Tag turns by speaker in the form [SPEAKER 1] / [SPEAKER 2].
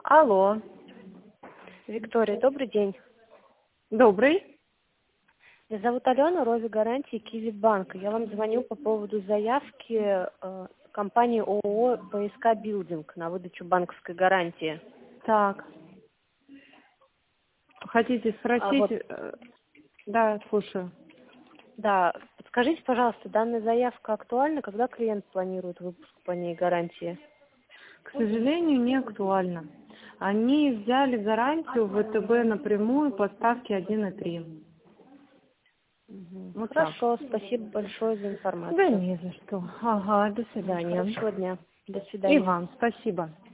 [SPEAKER 1] Алло.
[SPEAKER 2] Виктория, добрый день.
[SPEAKER 1] Добрый.
[SPEAKER 2] Меня зовут Алена, Рови Гарантии, Киви Банк. Я вам звоню по поводу заявки компании ООО «ПСК Билдинг» на выдачу банковской гарантии.
[SPEAKER 1] Так. Хотите спросить? Да, слушаю.
[SPEAKER 2] Да, подскажите, пожалуйста, данная заявка актуальна? Когда клиент планирует выпуск по ней гарантии?
[SPEAKER 1] К сожалению, не актуально. Они взяли гарантию в ВТБ напрямую по ставке 1,3. Вот
[SPEAKER 2] Хорошо,
[SPEAKER 1] так.
[SPEAKER 2] спасибо большое за информацию.
[SPEAKER 1] Да не за что. Ага, до свидания.
[SPEAKER 2] Хорошего дня. До
[SPEAKER 1] И
[SPEAKER 2] свидания.
[SPEAKER 1] вам спасибо.